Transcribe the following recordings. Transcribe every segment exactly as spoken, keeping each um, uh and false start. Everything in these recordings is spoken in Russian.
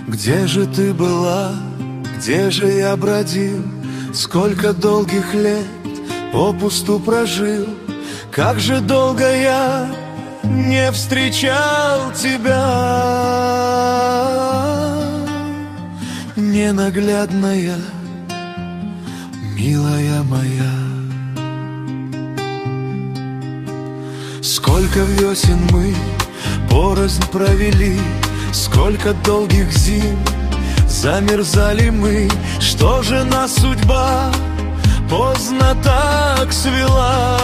Где же ты была, где же я бродил? Сколько долгих лет попусту прожил. Как же долго я не встречал тебя, ненаглядная, милая моя. Сколько весен мы порознь провели, сколько долгих зим замерзали мы. Что же нас судьба поздно так свела?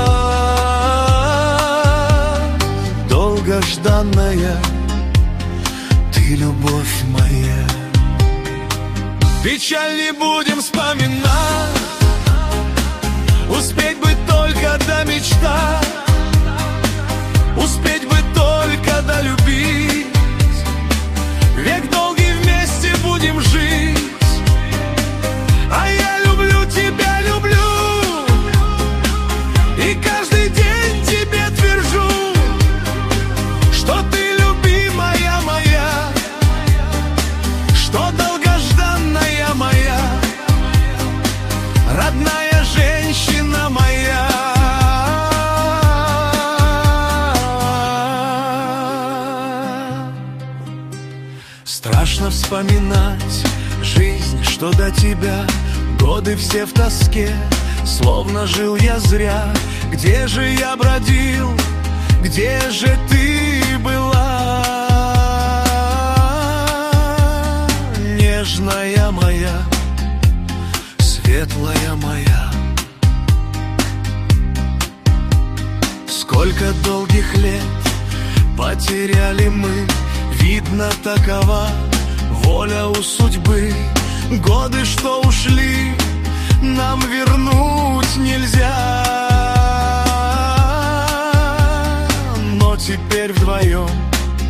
Долгожданная ты, любовь моя. Печаль не будем вспоминать, успеть бы только до мечтать, успеть бы только долюбить. Век долгий вместе будем жить, а я люблю тебя, люблю, и каждый день тебе твержу, что ты любимая моя, что долгожданная моя, родная женщина моя. Страшно вспоминать жизнь, что до тебя, годы все в тоске, словно жил я зря. Где же я бродил, где же ты была, нежная моя, светлая моя? Сколько долгих лет потеряли мы, видно, такова воля у судьбы. Годы, что ушли, нам вернуть нельзя, но теперь вдвоем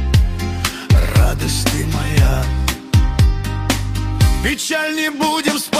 радость ты моя. Печаль не будем вспоминать,